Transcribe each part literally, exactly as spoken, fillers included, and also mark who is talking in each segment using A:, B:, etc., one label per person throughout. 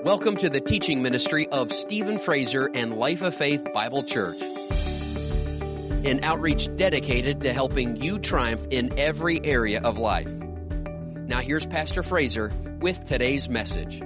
A: Welcome to the teaching ministry of Stephen Fraser and Life of Faith Bible Church, an outreach dedicated to helping you triumph in every area of life. Now here's Pastor Fraser with today's message.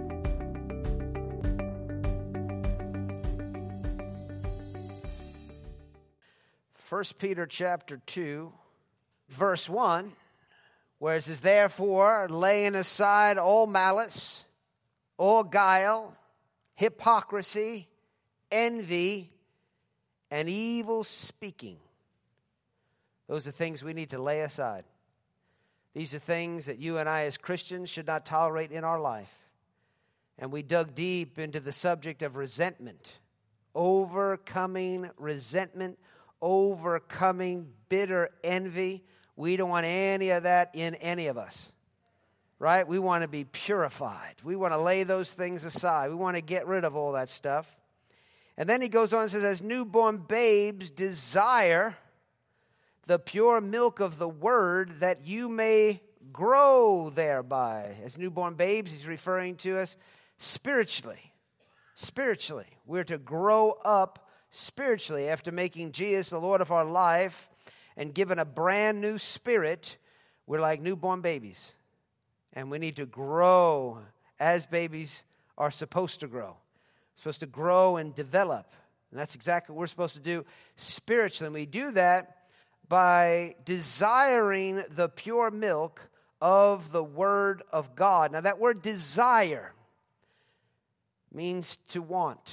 B: First Peter chapter two, verse one, where it says, "Therefore, laying aside all malice, all guile, hypocrisy, envy, and evil speaking." Those are things we need to lay aside. These are things that you and I as Christians should not tolerate in our life. And we dug deep into the subject of resentment, overcoming resentment, overcoming bitter envy. We don't want any of that in any of us. Right? We want to be purified. We want to lay those things aside. We want to get rid of all that stuff. And then he goes on and says, "As newborn babes desire the pure milk of the word, that you may grow thereby." As newborn babes, he's referring to us spiritually. Spiritually. We're to grow up spiritually after making Jesus the Lord of our life and given a brand new spirit. We're like newborn babies. And we need to grow as babies are supposed to grow. We're supposed to grow and develop. And that's exactly what we're supposed to do spiritually. And we do that by desiring the pure milk of the Word of God. Now that word desire means to want.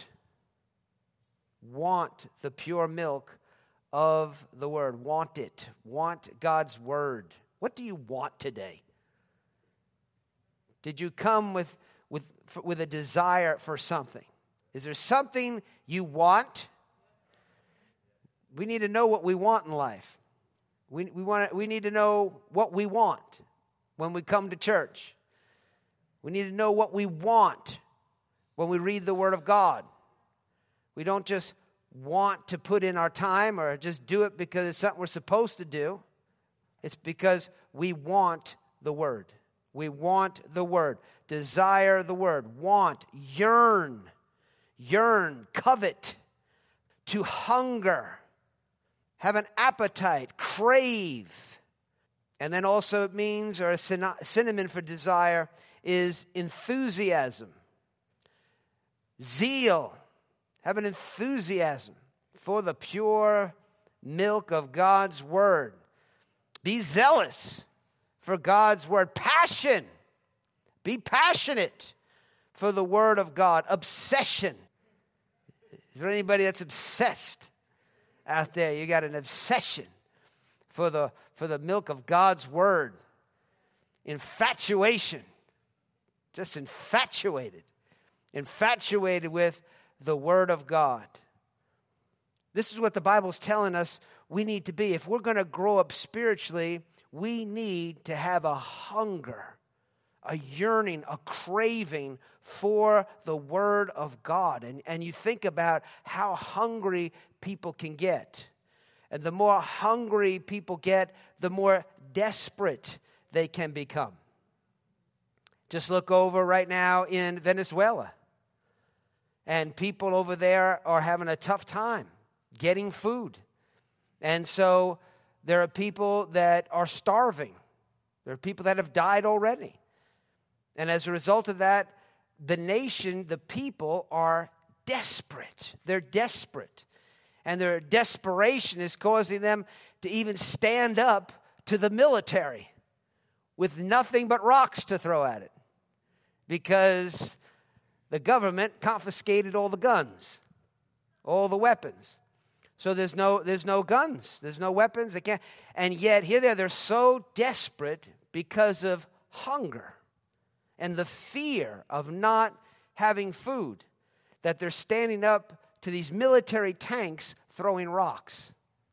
B: Want the pure milk of the Word. Want it. Want God's Word. What do you want today? Did you come with, with, with a desire for something? Is there something you want? We need to know what we want in life. We, we, want to, we need to know what we want when we come to church. We need to know what we want when we read the Word of God. We don't just want to put in our time or just do it because it's something we're supposed to do. It's because we want the Word. We want the Word. Desire the Word. Want. Yearn. Yearn. Covet. To hunger. Have an appetite. Crave. And then also it means, or a synonym for desire, is enthusiasm. Zeal. Have an enthusiasm for the pure milk of God's Word. Be zealous for God's Word. Passion. Be passionate for the Word of God. Obsession. Is there anybody that's obsessed out there? You got an obsession for the, for the milk of God's Word. Infatuation. Just infatuated. Infatuated with the Word of God. This is what the Bible's telling us we need to be. If we're going to grow up spiritually, we need to have a hunger, a yearning, a craving for the Word of God. And, and you think about how hungry people can get. And the more hungry people get, the more desperate they can become. Just look over right now in Venezuela. And people over there are having a tough time getting food. And so there are people that are starving. There are people that have died already. And as a result of that, the nation, the people are desperate. They're desperate. And their desperation is causing them to even stand up to the military with nothing but rocks to throw at it. Because the government confiscated all the guns, all the weapons. So there's no there's no guns, there's no weapons. They can't. And yet here they are, they're so desperate because of hunger and the fear of not having food that they're standing up to these military tanks throwing rocks.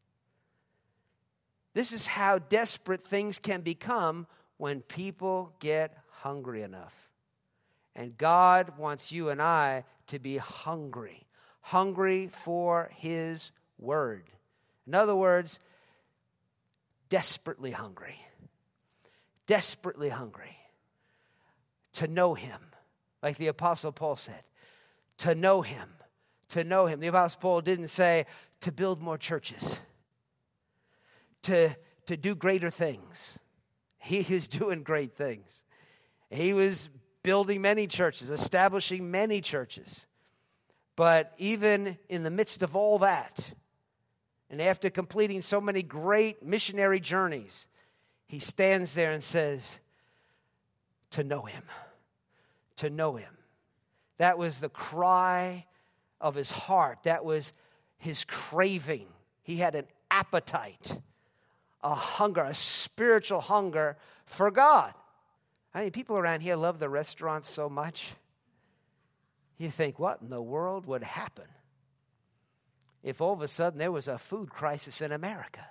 B: This is how desperate things can become when people get hungry enough. And God wants you and I to be hungry, hungry for His Word. In other words, desperately hungry, desperately hungry to know Him, like the Apostle Paul said, to know him, to know him. The Apostle Paul didn't say to build more churches, to, to do greater things. He is doing great things. He was building many churches, establishing many churches. But even in the midst of all that, and after completing so many great missionary journeys, he stands there and says, to know him, to know him. That was the cry of his heart. That was his craving. He had an appetite, a hunger, a spiritual hunger for God. I mean, people around here love the restaurants so much. You think, what in the world would happen if all of a sudden there was a food crisis in America?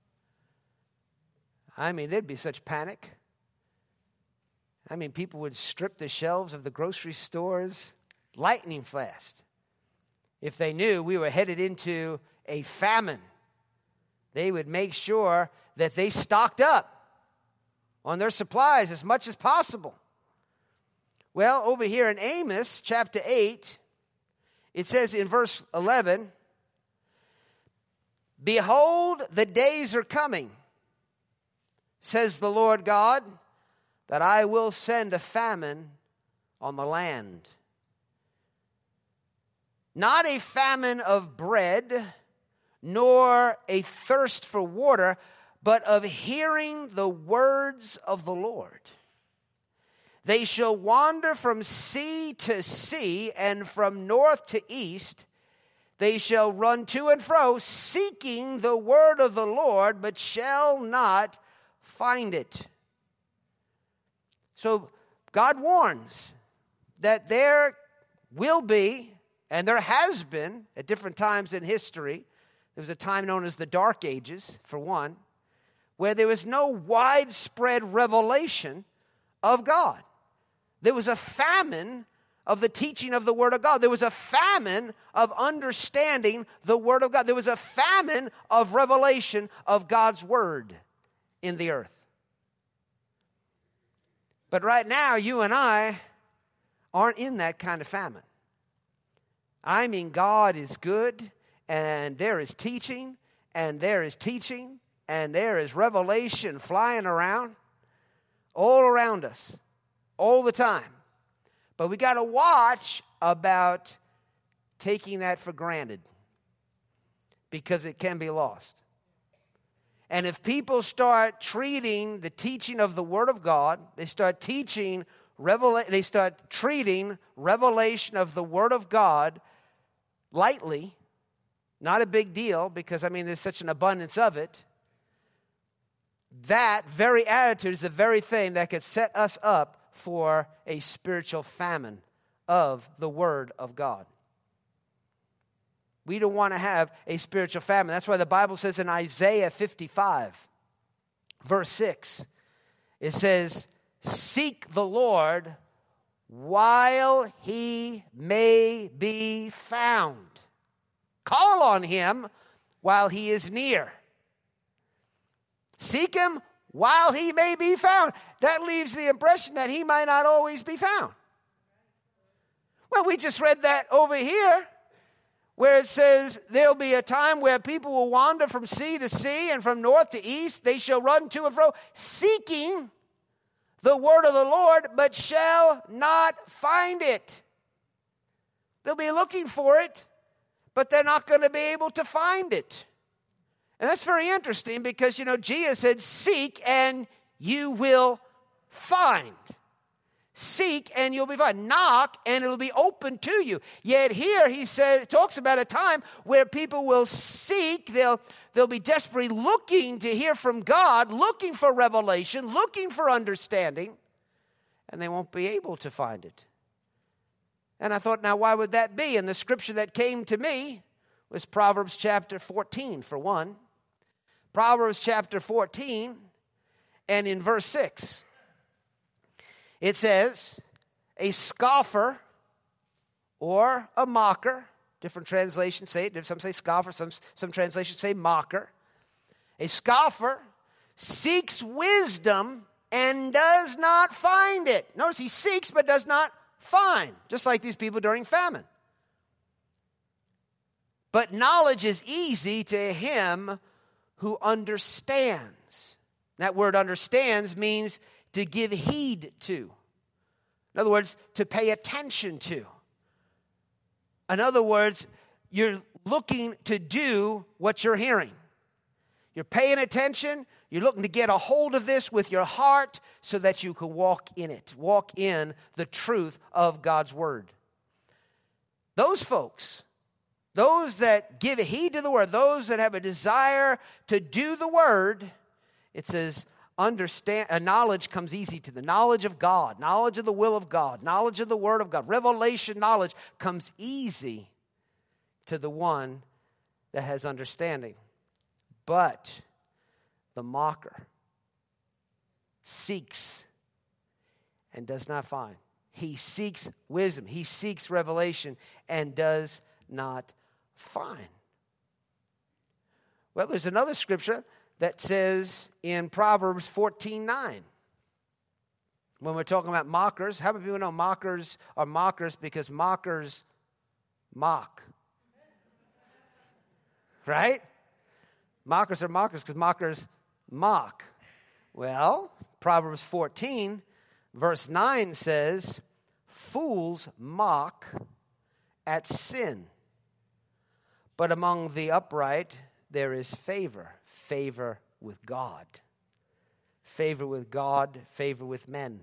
B: I mean, there'd be such panic. I mean, people would strip the shelves of the grocery stores lightning fast. If they knew we were headed into a famine, they would make sure that they stocked up on their supplies as much as possible. Well, over here in Amos chapter eight, it says in verse eleven, behold, the days are coming, says the Lord God, that I will send a famine on the land. Not a famine of bread, nor a thirst for water, but of hearing the words of the Lord. They shall wander from sea to sea, and from north to east. They shall run to and fro, seeking the word of the Lord, but shall not find it. So God warns that there will be, and there has been at different times in history, there was a time known as the Dark Ages, for one, where there was no widespread revelation of God. There was a famine of the teaching of the Word of God. There was a famine of understanding the Word of God. There was a famine of revelation of God's Word in the earth. But right now, you and I aren't in that kind of famine. I mean, God is good, and there is teaching, and there is teaching, and there is revelation flying around all around us, all the time. But we got to watch about taking that for granted, because it can be lost. And if people start treating the teaching of the Word of God, they start teaching, revela- they start treating revelation of the Word of God lightly, not a big deal, because, I mean, there's such an abundance of it, that very attitude is the very thing that could set us up for a spiritual famine of the Word of God. We don't want to have a spiritual famine. That's why the Bible says in Isaiah fifty-five, verse six, it says, seek the Lord while he may be found. Call on him while he is near. Seek him while he may be found. That leaves the impression that he might not always be found. Well, we just read that over here, where it says there'll be a time where people will wander from sea to sea and from north to east. They shall run to and fro, seeking the word of the Lord, but shall not find it. They'll be looking for it, but they're not going to be able to find it. And that's very interesting because, you know, Jesus said, seek and you will find. Seek and you'll be found. Knock and it'll be open to you. Yet here he says, talks about a time where people will seek, they'll, they'll be desperately looking to hear from God, looking for revelation, looking for understanding, and they won't be able to find it. And I thought, now why would that be? And the scripture that came to me was Proverbs chapter fourteen, for one. Proverbs chapter fourteen, and in verse six. It says, a scoffer or a mocker, different translations say it, some say scoffer, some, some translations say mocker. A scoffer seeks wisdom and does not find it. Notice he seeks but does not find, just like these people during famine. But knowledge is easy to him who understands. That word understands means to give heed to. In other words, to pay attention to. In other words, you're looking to do what you're hearing. You're paying attention. You're looking to get a hold of this with your heart so that you can walk in it. Walk in the truth of God's word. Those folks, those that give heed to the word, those that have a desire to do the word, it says, understand, uh, knowledge comes easy to them. Knowledge of God, knowledge of the will of God, knowledge of the word of God, revelation knowledge comes easy to the one that has understanding. But the mocker seeks and does not find. He seeks wisdom. He seeks revelation and does not find. Well, there's another scripture that says in Proverbs fourteen nine, when we're talking about mockers, how many people know mockers are mockers because mockers mock? Right? Mockers are mockers because mockers mock. Well, Proverbs fourteen, verse nine says, fools mock at sin, but among the upright there is favor. Favor with God. Favor with God, favor with men.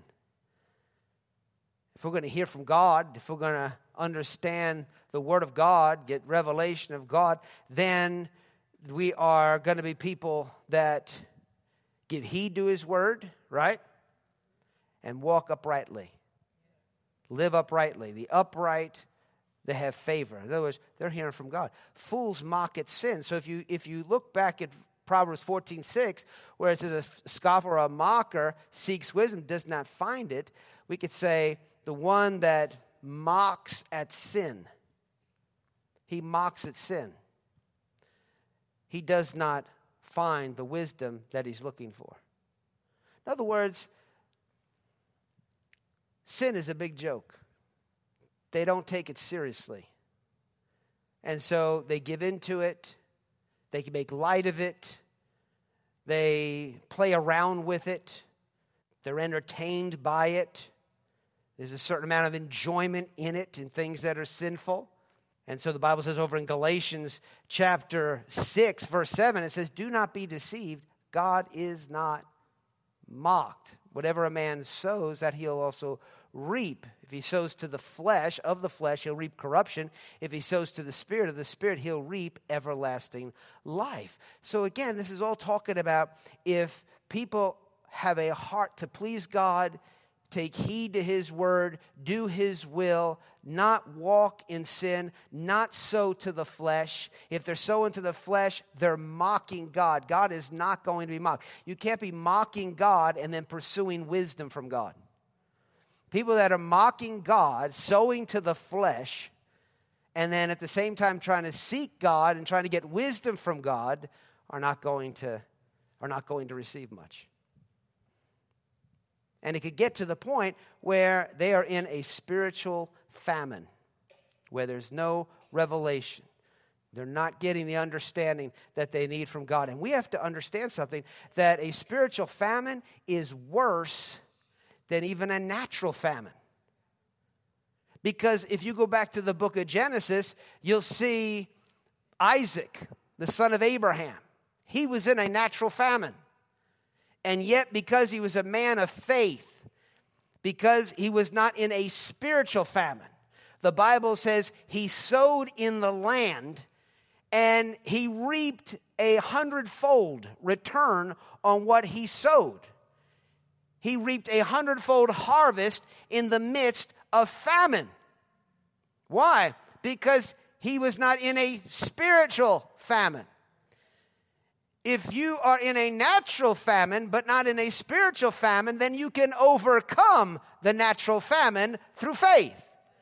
B: If we're going to hear from God, if we're going to understand the Word of God, get revelation of God, then we are going to be people that give heed to His Word, right? And walk uprightly. Live uprightly. The upright, they have favor. In other words, they're hearing from God. Fools mock at sin. So if you if you look back at Proverbs fourteen six, where it says a scoffer or a mocker seeks wisdom, does not find it, we could say the one that mocks at sin. He mocks at sin. He does not find the wisdom that he's looking for. In other words, sin is a big joke. They don't take it seriously. And so they give into it. They can make light of it. They play around with it. They're entertained by it. There's a certain amount of enjoyment in it, in things that are sinful. And so the Bible says over in Galatians chapter six, verse seven, it says, do not be deceived. God is not mocked. Whatever a man sows, that he'll also reap. If he sows to the flesh, of the flesh, he'll reap corruption. If he sows to the Spirit, of the Spirit, he'll reap everlasting life. So again, this is all talking about if people have a heart to please God, take heed to His word, do His will, not walk in sin, not sow to the flesh. If they're sowing to the flesh, they're mocking God. God is not going to be mocked. You can't be mocking God and then pursuing wisdom from God. People that are mocking God, sowing to the flesh, and then at the same time trying to seek God and trying to get wisdom from God are not going to, are not going to receive much. And it could get to the point where they are in a spiritual famine, where there's no revelation. They're not getting the understanding that they need from God. And we have to understand something, that a spiritual famine is worse than even a natural famine. Because if you go back to the book of Genesis, you'll see Isaac, the son of Abraham. He was in a natural famine. And yet, because he was a man of faith, because he was not in a spiritual famine, the Bible says he sowed in the land and he reaped a hundredfold return on what he sowed. He reaped a hundredfold harvest in the midst of famine. Why? Because he was not in a spiritual famine. If you are in a natural famine, but not in a spiritual famine, then you can overcome the natural famine through faith.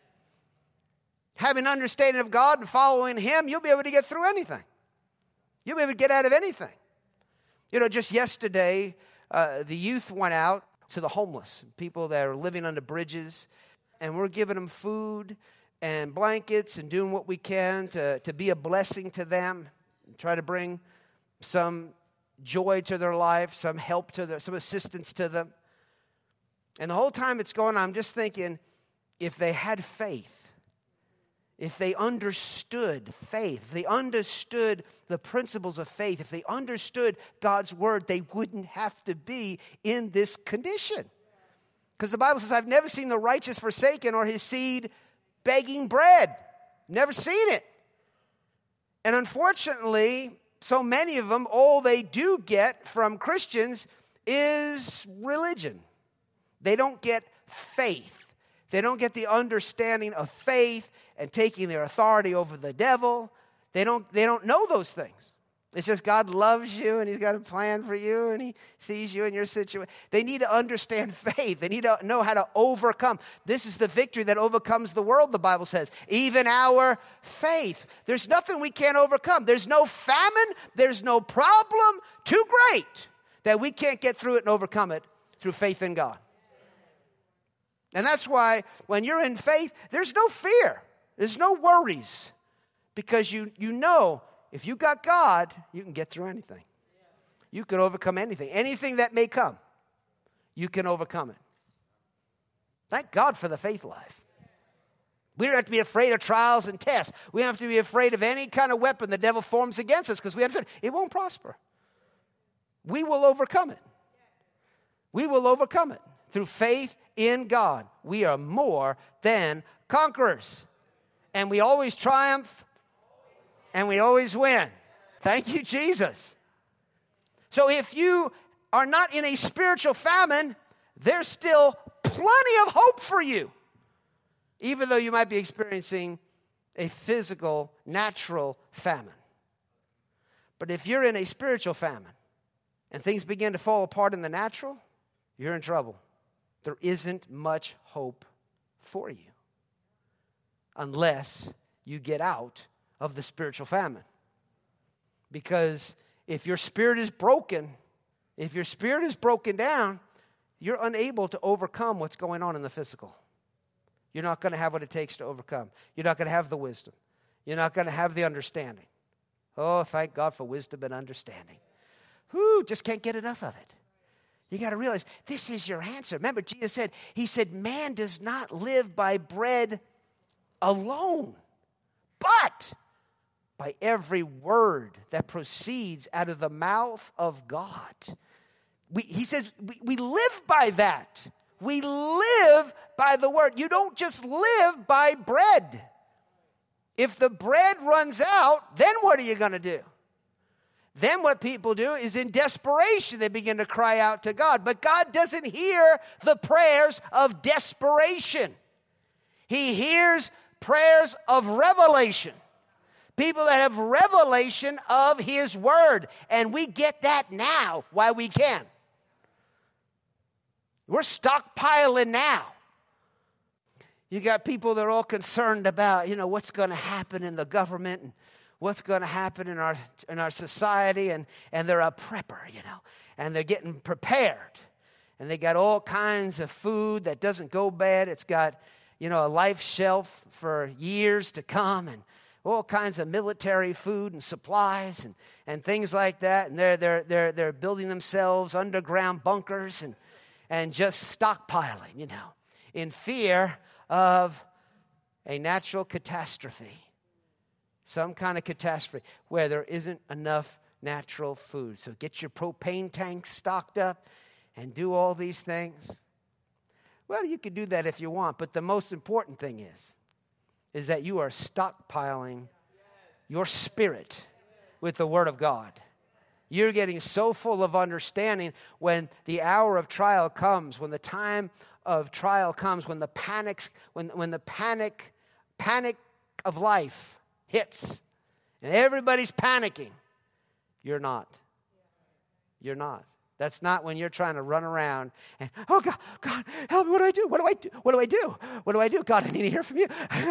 B: Having understanding of God and following Him, you'll be able to get through anything. You'll be able to get out of anything. You know, just yesterday, uh, the youth went out to the homeless, people that are living under bridges. and we're giving them food and blankets and doing what we can to, to be a blessing to them, and try to bring some joy to their life, some help to their, some assistance to them. And the whole time it's going on, I'm just thinking, if they had faith, if they understood faith, if they understood the principles of faith, if they understood God's word, they wouldn't have to be in this condition. Because the Bible says, I've never seen the righteous forsaken or his seed begging bread. Never seen it. And unfortunately, so many of them, all they do get from Christians is religion. They don't get faith. They don't get the understanding of faith and taking their authority over the devil. They don't, they don't know those things. It's just God loves you and he's got a plan for you and he sees you in your situation. They need to understand faith. They need to know how to overcome. This is the victory that overcomes the world, the Bible says. Even our faith. There's nothing we can't overcome. There's no famine. There's no problem too great that we can't get through it and overcome it through faith in God. And that's why when you're in faith, there's no fear. There's no worries. Because you, you know, if you got God, you can get through anything. You can overcome anything. Anything that may come, you can overcome it. Thank God for the faith life. We don't have to be afraid of trials and tests. We don't have to be afraid of any kind of weapon the devil forms against us because we understand it won't prosper. We will overcome it. We will overcome it. Through faith in God, we are more than conquerors. And we always triumph. And we always win. Thank you, Jesus. So if you are not in a spiritual famine, there's still plenty of hope for you. Even though you might be experiencing a physical, natural famine. But if you're in a spiritual famine and things begin to fall apart in the natural, you're in trouble. There isn't much hope for you. Unless you get out of the spiritual famine. Because if your spirit is broken, if your spirit is broken down, you're unable to overcome what's going on in the physical. You're not going to have what it takes to overcome. You're not going to have the wisdom. You're not going to have the understanding. Oh, thank God for wisdom and understanding. Whoo, just can't get enough of it. You got to realize this is your answer. Remember, Jesus said, he said, man does not live by bread alone, but by every word that proceeds out of the mouth of God. We, he says we, we live by that. We live by the word. You don't just live by bread. If the bread runs out, then what are you going to do? Then what people do is in desperation, they begin to cry out to God. But God doesn't hear the prayers of desperation. He hears prayers of revelation. People that have revelation of his word. And we get that now while we can. We're stockpiling now. You got people that are all concerned about, you know, what's going to happen in the government and what's going to happen in our in our society. And, and they're a prepper, you know. And they're getting prepared. And they got all kinds of food that doesn't go bad. It's got, you know, a life shelf for years to come. And all kinds of military food and supplies and, and things like that. And they're, they're, they're, they're building themselves underground bunkers and, and just stockpiling, you know, in fear of a natural catastrophe. Some kind of catastrophe where there isn't enough natural food. So get your propane tanks stocked up and do all these things. Well, you can do that if you want, but the most important thing is, is that you are stockpiling your spirit with the Word of God. You're getting so full of understanding when the hour of trial comes, when the time of trial comes, when the panics, when, when the panic, panic of life hits, and everybody's panicking. You're not. You're not. That's not when you're trying to run around and, oh, God, God, help me, what do I do? What do I do? What do I do? What do I do? God, I need to hear from you.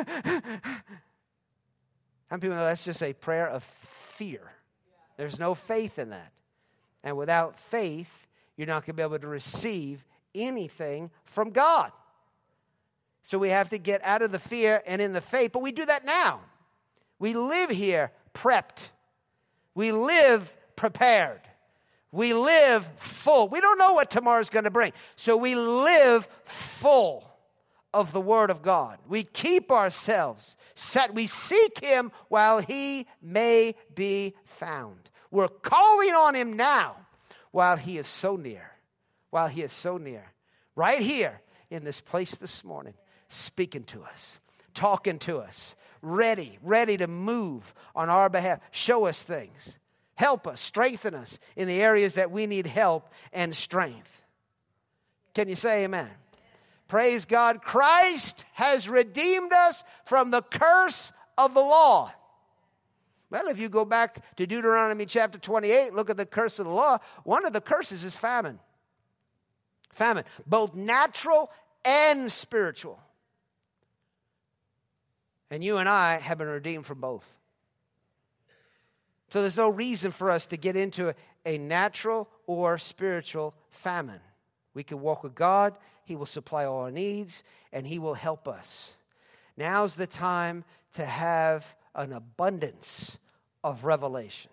B: Some people know that's just a prayer of fear. There's no faith in that. And without faith, you're not going to be able to receive anything from God. So we have to get out of the fear and in the faith. But we do that now. We live here prepped. We live prepared. We live full. We don't know what tomorrow's going to bring. So we live full of the Word of God. We keep ourselves set. We seek Him while He may be found. We're calling on Him now while He is so near. While He is so near. Right here in this place this morning, speaking to us, talking to us, ready, ready to move on our behalf. Show us things. Help us, strengthen us in the areas that we need help and strength. Can you say amen? Praise God. Christ has redeemed us from the curse of the law. Well, if you go back to Deuteronomy chapter twenty-eight, look at the curse of the law. One of the curses is famine. Famine, both natural and spiritual. And you and I have been redeemed from both. So there's no reason for us to get into a, a natural or spiritual famine. We can walk with God. He will supply all our needs, and He will help us. Now's the time to have an abundance of revelation.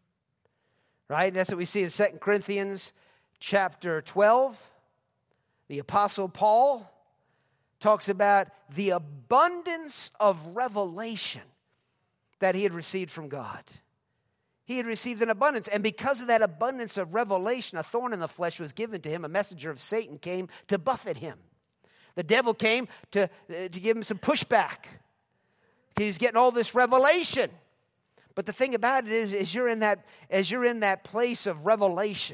B: Right? That's what we see in Second Corinthians chapter twelve. The Apostle Paul talks about the abundance of revelation that he had received from God. He had received an abundance, and because of that abundance of revelation, a thorn in the flesh was given to him. A messenger of Satan came to buffet him. The devil came to, uh, to give him some pushback. He's getting all this revelation. But the thing about it is, is you're in that, as you're in that place of revelation,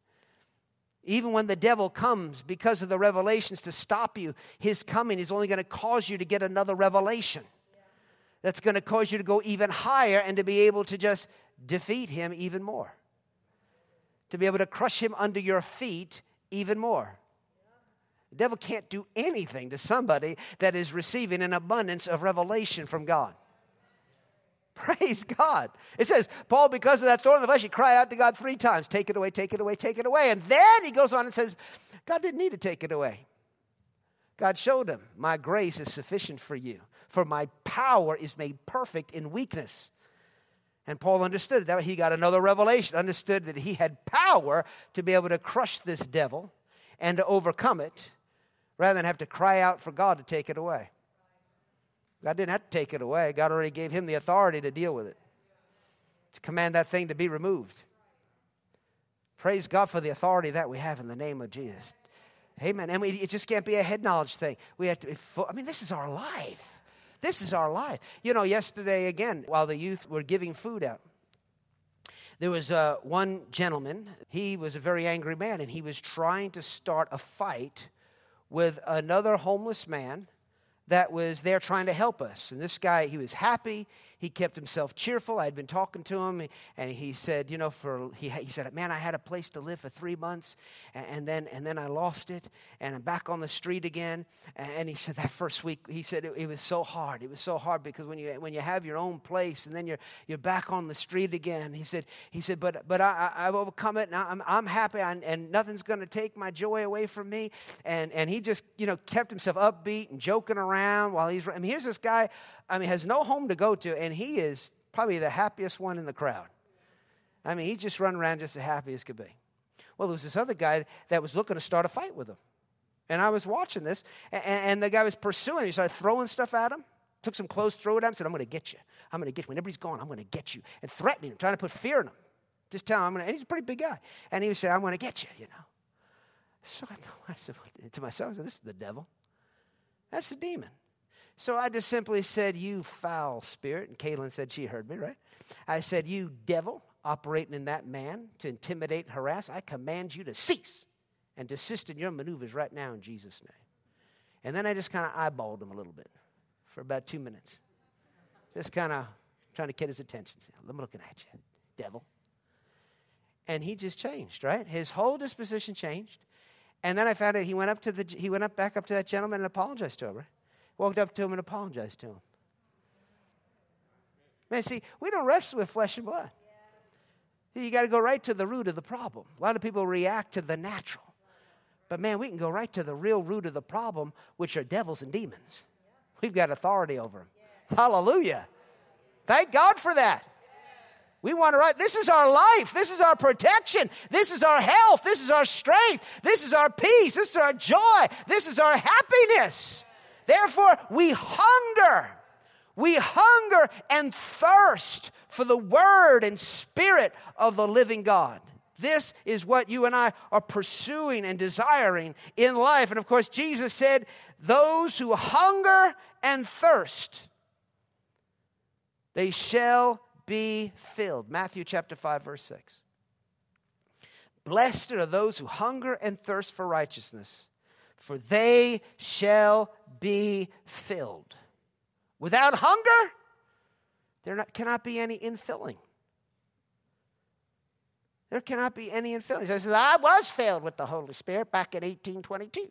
B: even when the devil comes because of the revelations to stop you, his coming is only going to cause you to get another revelation. That's going to cause you to go even higher and to be able to just defeat him even more. To be able to crush him under your feet even more. The devil can't do anything to somebody that is receiving an abundance of revelation from God. Praise God. It says, Paul, because of that thorn in the flesh, he cried out to God three times, take it away, take it away, take it away. And then he goes on and says, God didn't need to take it away. God showed him, my grace is sufficient for you, for my power is made perfect in weakness. And Paul understood that. He got another revelation, understood that he had power to be able to crush this devil and to overcome it, rather than have to cry out for God to take it away. God didn't have to take it away. God already gave him the authority to deal with it, to command that thing to be removed. Praise God for the authority that we have in the name of Jesus. Amen. And we, it just can't be a head knowledge thing. We have to. I mean, this is our life. This is our life. You know, yesterday again, while the youth were giving food out, there was uh, one gentleman. He was a very angry man, and he was trying to start a fight with another homeless man that was there trying to help us. And this guy, he was happy. He kept himself cheerful. I had been talking to him, and he said, you know, for he, he said, man, I had a place to live for three months, and, and then and then I lost it, and I'm back on the street again. And he said that first week, he said it, it was so hard. It was so hard because when you when you have your own place, and then you're you're back on the street again. He said he said, but but I, I've overcome it, and I'm I'm happy, and, and nothing's going to take my joy away from me. And and he just you know kept himself upbeat and joking around while he's. I mean, here's this guy. I mean, has no home to go to, and he is probably the happiest one in the crowd. I mean, he's just running around just as happy as could be. Well, there was this other guy that was looking to start a fight with him. And I was watching this, and, and the guy was pursuing him. He started throwing stuff at him, took some clothes, threw it at him, said, I'm going to get you. I'm going to get you. Whenever he's gone, I'm going to get you. And threatening him, trying to put fear in him. Just telling him, I'm going to, and he's a pretty big guy. And he was saying, I'm going to get you, you know. So I, I said to myself, I said, this is the devil. That's the demon. So I just simply said, you foul spirit. And Kaylin said she heard me, right? I said, you devil operating in that man to intimidate and harass, I command you to cease and desist in your maneuvers right now in Jesus' name. And then I just kind of eyeballed him a little bit for about two minutes. Just kind of trying to get his attention. I'm looking at you, devil. And he just changed, right? His whole disposition changed. And then I found out he went up to the he went up back up to that gentleman and apologized to him, right? Walked up to him and apologized to him. Man, see, we don't wrestle with flesh and blood. You got to go right to the root of the problem. A lot of people react to the natural. But man, we can go right to the real root of the problem, which are devils and demons. We've got authority over them. Hallelujah. Thank God for that. We want to write, this is our life. This is our protection. This is our health. This is our strength. This is our peace. This is our joy. This is our happiness. Therefore, we hunger. We hunger and thirst for the word and spirit of the living God. This is what you and I are pursuing and desiring in life. And of course, Jesus said, those who hunger and thirst, they shall be filled. Matthew chapter five, verse six. Blessed are those who hunger and thirst for righteousness, for they shall be filled. Without hunger, there not, cannot be any infilling. There cannot be any infilling. He says, I was filled with the Holy Spirit back in eighteen twenty-two.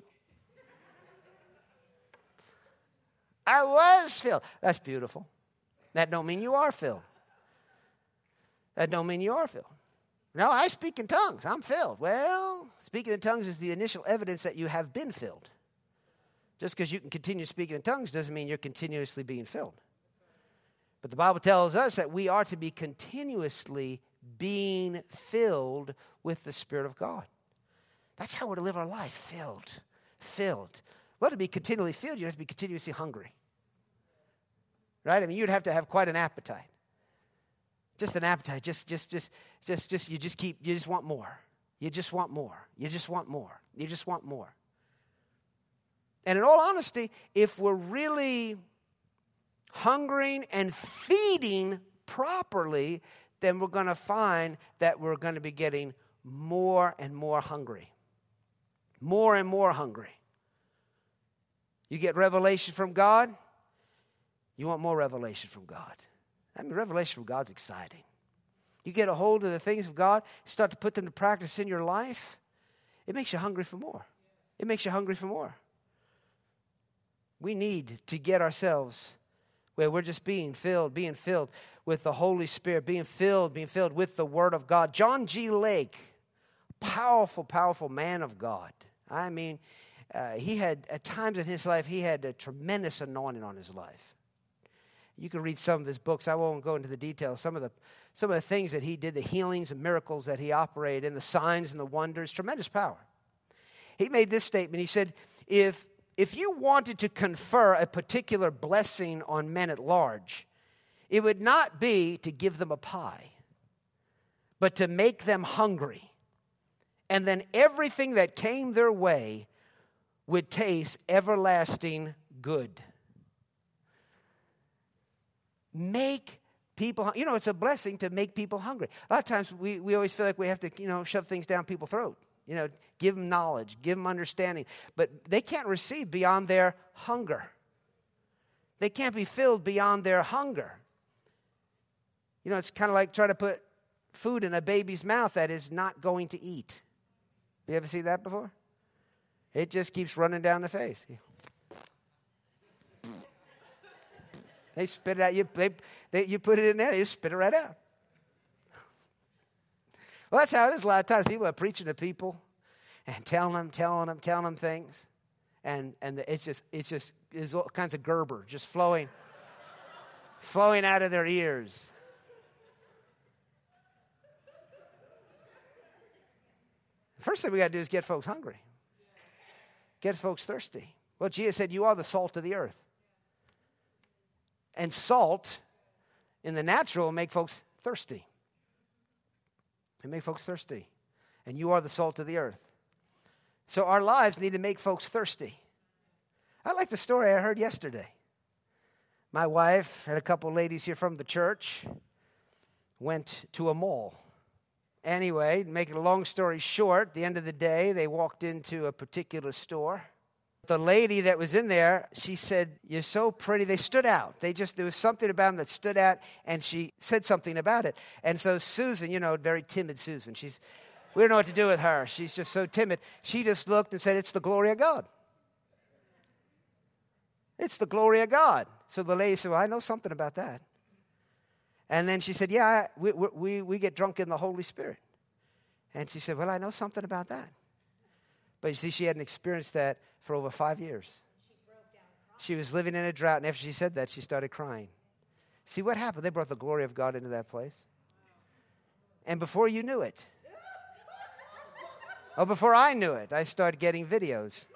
B: I was filled. That's beautiful. That don't mean you are filled. That don't mean you are filled. No, I speak in tongues. I'm filled. Well, speaking in tongues is the initial evidence that you have been filled. Just because you can continue speaking in tongues doesn't mean you're continuously being filled. But the Bible tells us that we are to be continuously being filled with the Spirit of God. That's how we're to live our life, filled, filled. Well, to be continually filled, you have to be continuously hungry. Right? I mean, you'd have to have quite an appetite. Just an appetite. Just, just, just, just, just, you just keep, you just want more. You just want more. You just want more. You just want more. And in all honesty, if we're really hungering and feeding properly, then we're going to find that we're going to be getting more and more hungry. More and more hungry. You get revelation from God, you want more revelation from God. I mean, revelation from God's exciting. You get a hold of the things of God, start to put them to practice in your life, it makes you hungry for more. It makes you hungry for more. We need to get ourselves where we're just being filled, being filled with the Holy Spirit, being filled, being filled with the Word of God. John G. Lake, powerful, powerful man of God. I mean, uh, he had, at times in his life, he had a tremendous anointing on his life. You can read some of his books. I won't go into the details. Some of the some of the things that he did, the healings and miracles that he operated in, the signs and the wonders, tremendous power. He made this statement. He said, if, if you wanted to confer a particular blessing on men at large, it would not be to give them a pie, but to make them hungry. And then everything that came their way would taste everlasting good. Make people, you know, it's a blessing to make people hungry. A lot of times we, we always feel like we have to, you know, shove things down people's throat. You know, give them knowledge, give them understanding. But they can't receive beyond their hunger. They can't be filled beyond their hunger. You know, it's kind of like trying to put food in a baby's mouth that is not going to eat. You ever see that before? It just keeps running down the face. They spit it out. You, they, they, you put it in there, they just spit it right out. Well, that's how it is a lot of times. People are preaching to people and telling them, telling them, telling them things. And and it's just, it's just, there's all kinds of Gerber just flowing, flowing out of their ears. The first thing we got to do is get folks hungry. Get folks thirsty. Well, Jesus said, you are the salt of the earth. And salt, in the natural, will make folks thirsty. It make folks thirsty. And you are the salt of the earth. So our lives need to make folks thirsty. I like the story I heard yesterday. My wife and a couple ladies here from the church went to a mall. Anyway, making a long story short, at the end of the day, they walked into a particular store. The lady that was in there, she said, you're so pretty. They stood out. They just, there was something about them that stood out, and she said something about it. And so Susan, you know, very timid Susan, she's, we don't know what to do with her. She's just so timid. She just looked and said, it's the glory of God. It's the glory of God. So the lady said, well, I know something about that. And then she said, yeah, we, we, we get drunk in the Holy Spirit. And she said, well, I know something about that. But you see, she hadn't experienced that for over five years. She was living in a drought, and after she said that, she started crying. See what happened? They brought the glory of God into that place. And before you knew it, oh, before I knew it, I started getting videos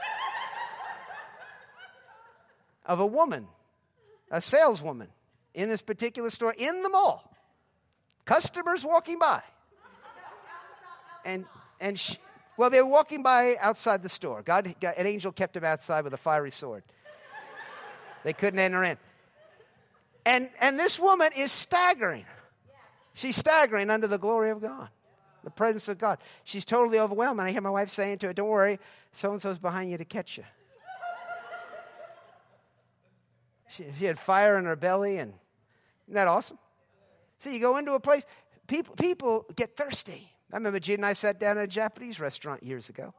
B: of a woman, a saleswoman, in this particular store, in the mall. Customers walking by. And, and she, well, they were walking by outside the store. God, God, an angel kept them outside with a fiery sword. They couldn't enter in. And, and this woman is staggering. She's staggering under the glory of God, the presence of God. She's totally overwhelmed. And I hear my wife saying to her, don't worry, so-and-so's behind you to catch you. She, she had fire in her belly, and isn't that awesome? See, you go into a place, people, people get thirsty. I remember Gene and I sat down at a Japanese restaurant years ago.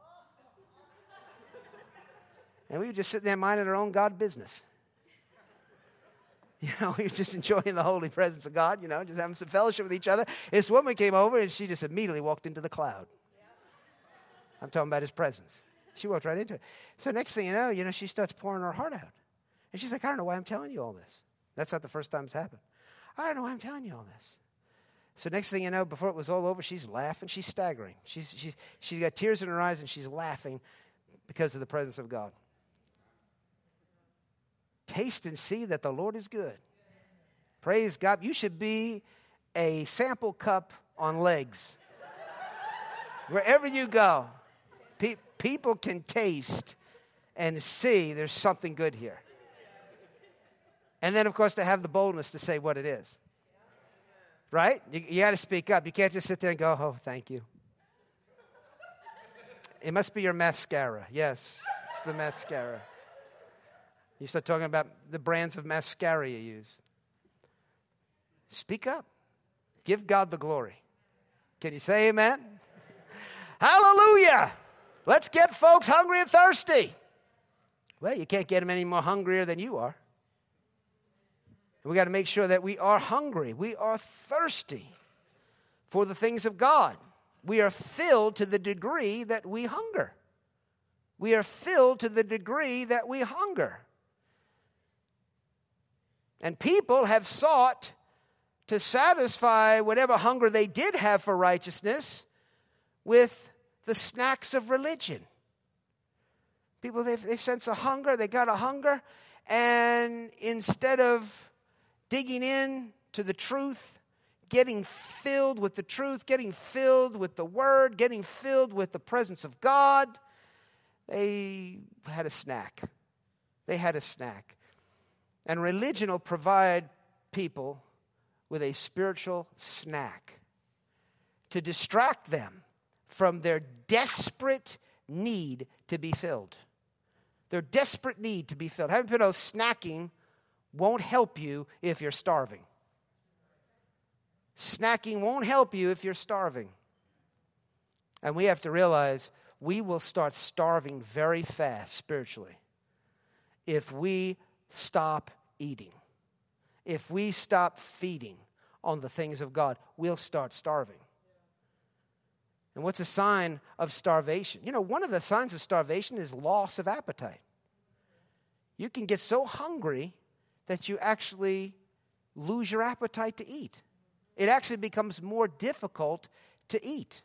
B: And we were just sitting there minding our own God business. You know, we were just enjoying the holy presence of God, you know, just having some fellowship with each other. This woman came over, and she just immediately walked into the cloud. I'm talking about his presence. She walked right into it. So next thing you know, you know, she starts pouring her heart out. And she's like, I don't know why I'm telling you all this. That's not the first time it's happened. I don't know why I'm telling you all this. So next thing you know, before it was all over, she's laughing. She's staggering. She's, she's, she's got tears in her eyes, and she's laughing because of the presence of God. Taste and see that the Lord is good. Praise God. You should be a sample cup on legs. Wherever you go, pe- people can taste and see there's something good here. And then, of course, to have the boldness to say what it is. Right? You, you got to speak up. You can't just sit there and go, oh, thank you. It must be your mascara. Yes, it's the mascara. You start talking about the brands of mascara you use. Speak up. Give God the glory. Can you say amen? Hallelujah. Let's get folks hungry and thirsty. Well, you can't get them any more hungrier than you are. We got to make sure that we are hungry. We are thirsty for the things of God. We are filled to the degree that we hunger. We are filled to the degree that we hunger. And people have sought to satisfy whatever hunger they did have for righteousness with the snacks of religion. People, they, they sense a hunger, they got a hunger, and instead of digging in to the truth, getting filled with the truth, getting filled with the Word, getting filled with the presence of God, they had a snack. They had a snack. And religion will provide people with a spiritual snack to distract them from their desperate need to be filled. Their desperate need to be filled. Having been snacking won't help you if you're starving. Snacking won't help you if you're starving. And we have to realize we will start starving very fast spiritually if we stop eating. If we stop feeding on the things of God, we'll start starving. And what's a sign of starvation? You know, one of the signs of starvation is loss of appetite. You can get so hungry that you actually lose your appetite to eat. It actually becomes more difficult to eat.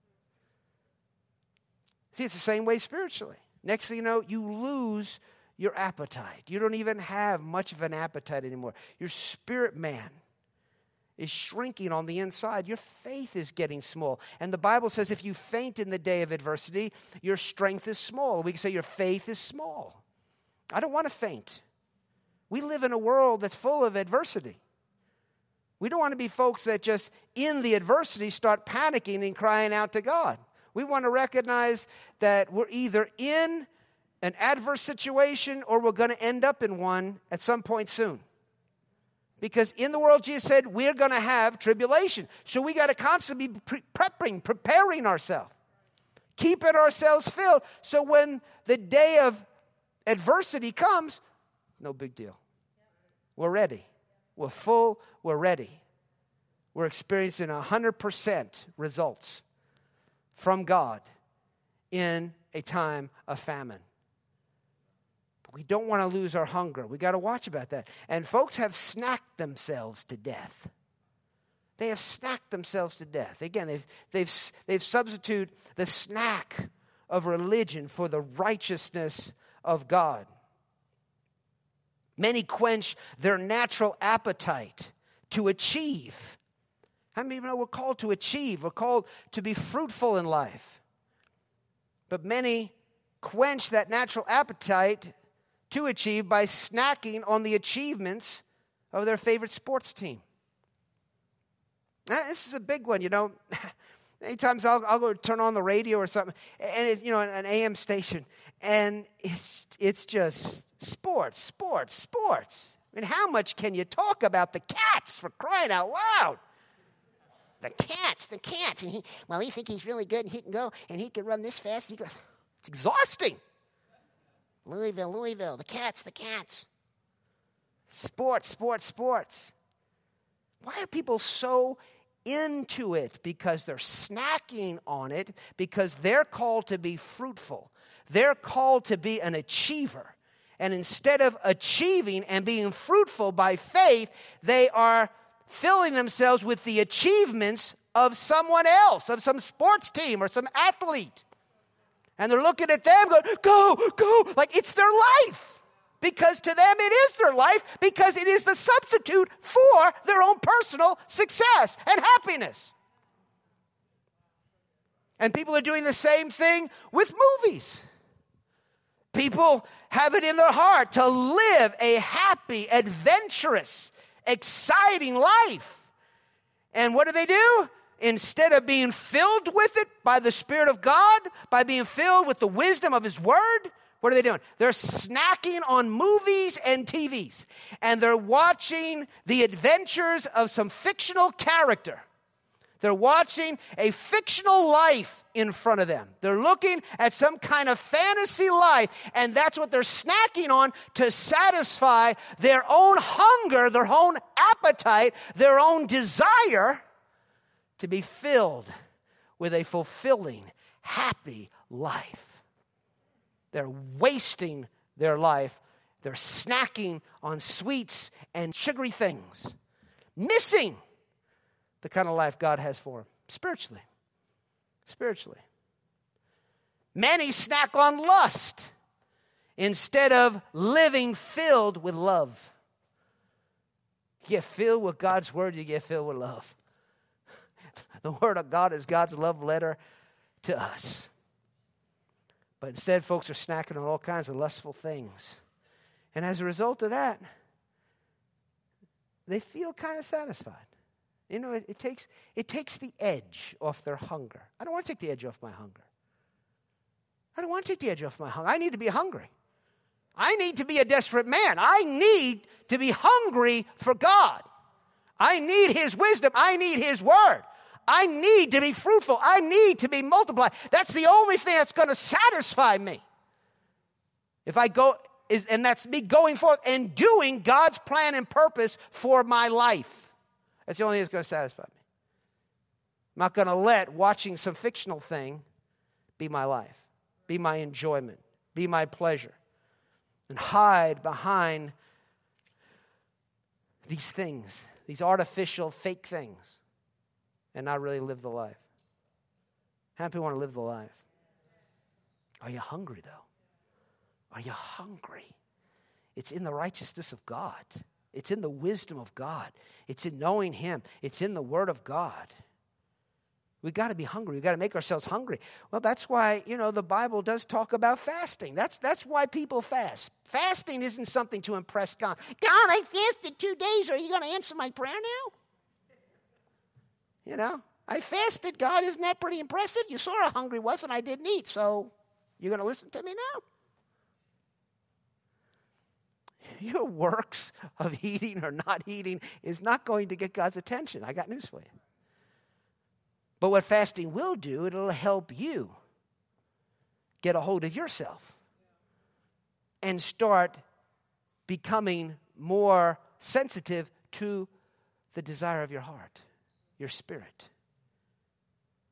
B: See, it's the same way spiritually. Next thing you know, you lose your appetite. You don't even have much of an appetite anymore. Your spirit man is shrinking on the inside. Your faith is getting small. And the Bible says if you faint in the day of adversity, your strength is small. We can say your faith is small. I don't want to faint. We live in a world that's full of adversity. We don't want to be folks that just in the adversity start panicking and crying out to God. We want to recognize that we're either in an adverse situation or we're going to end up in one at some point soon. Because in the world, Jesus said, we're going to have tribulation. So we got to constantly be pre- prepping, preparing ourselves, keeping ourselves filled. So when the day of adversity comes, no big deal. We're ready. We're full. We're ready. We're experiencing one hundred percent results from God in a time of famine. But we don't want to lose our hunger. We got to watch about that. And folks have snacked themselves to death. They have snacked themselves to death. Again, they've, they've, they've substituted the snack of religion for the righteousness of God. Many quench their natural appetite to achieve. How many of you know we're called to achieve? We're called to be fruitful in life. But many quench that natural appetite to achieve by snacking on the achievements of their favorite sports team. Now, this is a big one, you know. Many times I'll, I'll go turn on the radio or something, and it's, you know, an A M station, and it's it's just sports, sports, sports. I mean, how much can you talk about the Cats, for crying out loud? The Cats, the Cats. And he, well, he think he's really good, and he can go, and he can run this fast. And he goes, it's exhausting. Louisville, Louisville, the Cats, the Cats. Sports, sports, sports. Why are people so into it? Because they're snacking on it, because they're called to be fruitful. They're called to be an achiever. And instead of achieving and being fruitful by faith, they are filling themselves with the achievements of someone else, of some sports team or some athlete. And they're looking at them going, go, go, like it's their life. Because to them it is their life, because it is the substitute for their own personal success and happiness. And people are doing the same thing with movies. People have it in their heart to live a happy, adventurous, exciting life. And what do they do? Instead of being filled with it by the Spirit of God, by being filled with the wisdom of His Word, what are they doing? They're snacking on movies and T Vs. And they're watching the adventures of some fictional character. They're watching a fictional life in front of them. They're looking at some kind of fantasy life, and that's what they're snacking on to satisfy their own hunger, their own appetite, their own desire to be filled with a fulfilling, happy life. They're wasting their life. They're snacking on sweets and sugary things, missing the kind of life God has for them spiritually. Spiritually. Many snack on lust instead of living filled with love. You get filled with God's word, you get filled with love. The word of God is God's love letter to us. But instead, folks are snacking on all kinds of lustful things. And as a result of that, they feel kind of satisfied. You know, it, it takes it takes the edge off their hunger. I don't want to take the edge off my hunger. I don't want to take the edge off my hunger. I need to be hungry. I need to be a desperate man. I need to be hungry for God. I need His wisdom. I need His word. I need to be fruitful. I need to be multiplied. That's the only thing that's going to satisfy me. If I go, is, and that's me going forth and doing God's plan and purpose for my life. That's the only thing that's going to satisfy me. I'm not going to let watching some fictional thing be my life, be my enjoyment, be my pleasure, and hide behind these things, these artificial, fake things, and not really live the life. How many people want to live the life? Are you hungry, though? Are you hungry? It's in the righteousness of God. It's in the wisdom of God. It's in knowing Him. It's in the Word of God. We've got to be hungry. We've got to make ourselves hungry. Well, that's why, you know, the Bible does talk about fasting. That's, that's why people fast. Fasting isn't something to impress God. God, I fasted two days. Are you going to answer my prayer now? You know, I fasted, God. Isn't that pretty impressive? You saw how hungry I was and I didn't eat, so you're going to listen to me now? Your works of eating or not eating is not going to get God's attention. I got news for you. But what fasting will do, it'll help you get a hold of yourself and start becoming more sensitive to the desire of your heart, your spirit.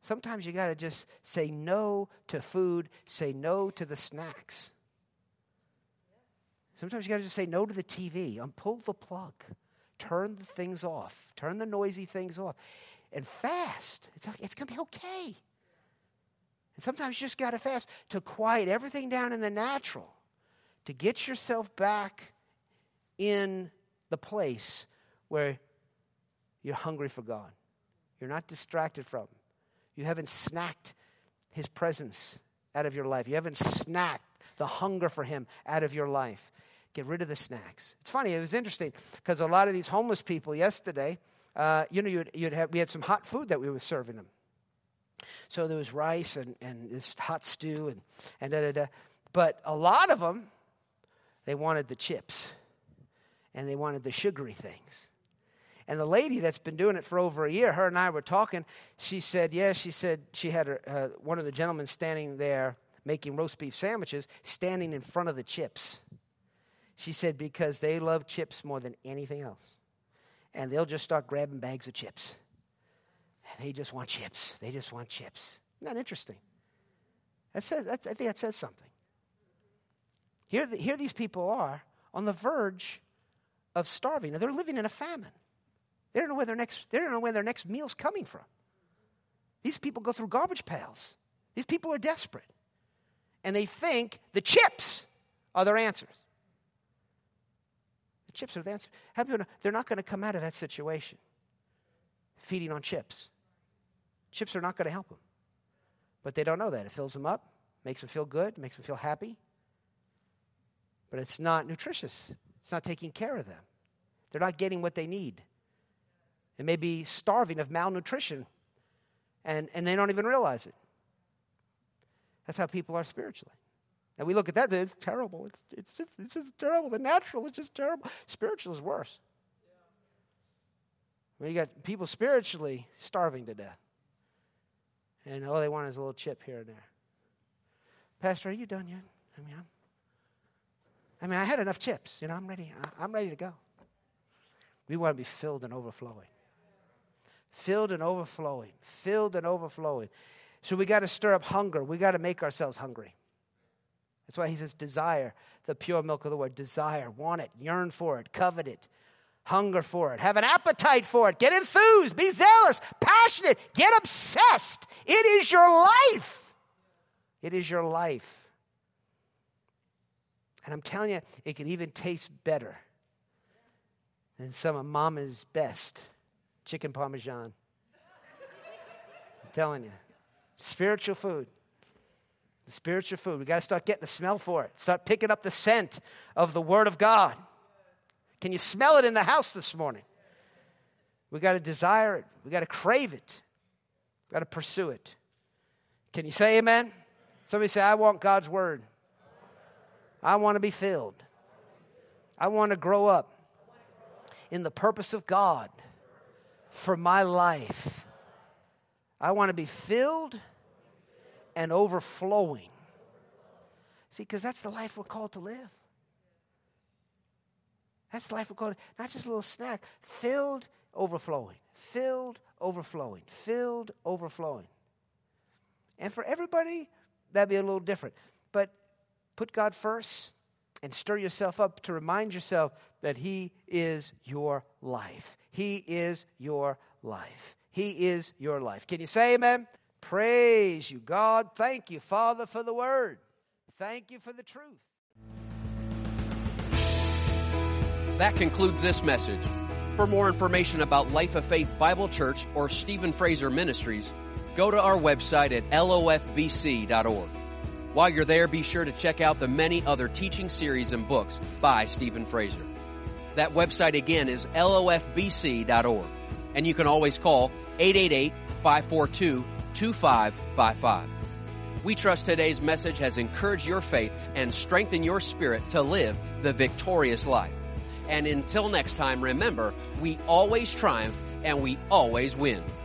B: Sometimes you got to just say no to food, say no to the snacks. Sometimes you got to just say no to the T V. Um, pull the plug. Turn the things off. Turn the noisy things off. And fast. It's, it's going to be okay. And sometimes you just got to fast to quiet everything down in the natural, to get yourself back in the place where you're hungry for God. You're not distracted from Him. You haven't snacked His presence out of your life. You haven't snacked the hunger for Him out of your life. Get rid of the snacks. It's funny. It was interesting because a lot of these homeless people yesterday, uh, you know, you'd, you'd have, we had some hot food that we were serving them. So there was rice and, and this hot stew and, and da, da, da. But a lot of them, they wanted the chips and they wanted the sugary things. And the lady that's been doing it for over a year, her and I were talking. She said, yeah, she said she had her, uh, one of the gentlemen standing there making roast beef sandwiches, standing in front of the chips. She said because they love chips more than anything else. And they'll just start grabbing bags of chips. And they just want chips. They just want chips. Isn't that interesting? That says, that's, I think that says something. Here, the, here these people are on the verge of starving. Now, they're living in a famine. They don't know where their next, they don't know where their next meal's coming from. These people go through garbage pails. These people are desperate. And they think the chips are their answers. The chips are the answer. How do you know? They're not going to come out of that situation feeding on chips. Chips are not going to help them. But they don't know that. It fills them up, makes them feel good, makes them feel happy. But it's not nutritious. It's not taking care of them. They're not getting what they need. They may be starving of malnutrition, and, and they don't even realize it. That's how people are spiritually. Now, we look at that, it's terrible. It's, it's, just, it's just terrible. The natural is just terrible. Spiritual is worse. When you got people spiritually starving to death. And all they want is a little chip here and there. Pastor, are you done yet? I mean, I'm, I mean, I had enough chips. You know, I'm ready. I, I'm ready to go. We want to be filled and overflowing. Filled and overflowing. Filled and overflowing. So we got to stir up hunger. We got to make ourselves hungry. That's why he says desire, the pure milk of the word. Desire, want it, yearn for it, covet it, hunger for it, have an appetite for it, get enthused, be zealous, passionate, get obsessed. It is your life. It is your life. And I'm telling you, it can even taste better than some of Mama's best chicken parmesan. I'm telling you. Spiritual food. The spiritual food. We got to start getting a smell for it. Start picking up the scent of the Word of God. Can you smell it in the house this morning? We got to desire it. We got to crave it. We got to pursue it. Can you say amen? Somebody say, I want God's Word. I want to be filled. I want to grow up in the purpose of God for my life. I want to be filled and overflowing. See, because that's the life we're called to live. That's the life we're called to, not just a little snack. Filled, overflowing. Filled, overflowing. Filled, overflowing. And for everybody, that'd be a little different. But put God first and stir yourself up to remind yourself that He is your life. He is your life. He is your life. Can you say amen? Praise you, God. Thank you, Father, for the Word. Thank you for the truth.
A: That concludes this message. For more information about Life of Faith Bible Church or Stephen Fraser Ministries, go to our website at L O F B C dot org. While you're there, be sure to check out the many other teaching series and books by Stephen Fraser. That website again is L O F B C dot org. And you can always call eight eight eight, five four two, two five five five. We trust today's message has encouraged your faith and strengthened your spirit to live the victorious life. And until next time, remember, we always triumph and we always win.